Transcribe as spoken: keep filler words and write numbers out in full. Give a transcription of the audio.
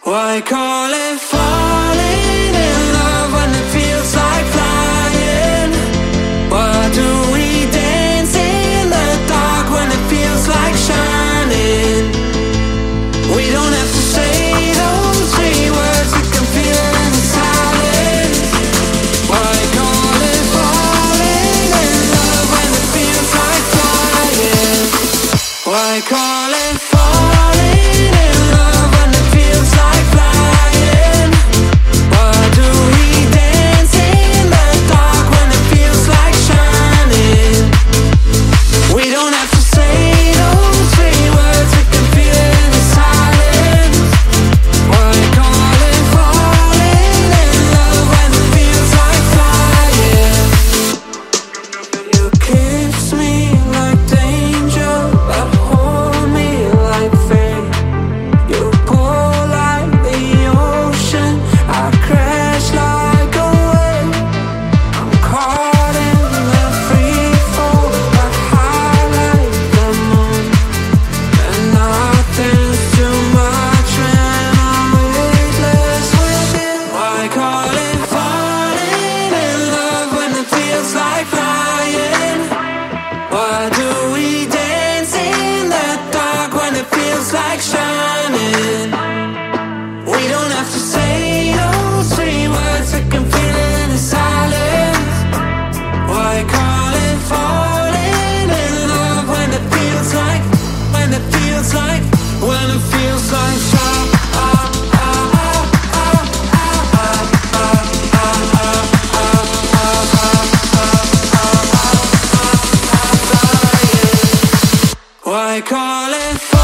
Why call it falling in love when it feels like flying? Why do we dance in the dark when it feels like shining? We don't have to say those three words, we can feel it in the silence. Why call it falling in love when it feels like flying? Why call it falling in love when it feels like flying? Why do we dance in the dark when it feels like shining? We don't have to say those three words, we can feel it in the silence. Why call it falling in love when it feels like flying? You kiss me like danger, but hold me like fate. You pull like the ocean, I crash like a wave. I'm caught in the free fall, but high like the moon. And nothing's too much when I'm weightless with you. Why call it falling in love when it feels like flying? Why do we dance in the dark when it feels like shining? We don't have to say those three words, we can feel it in the silence. Why call it falling in love when it feels like, when it feels like, when it feels like flying? Why call it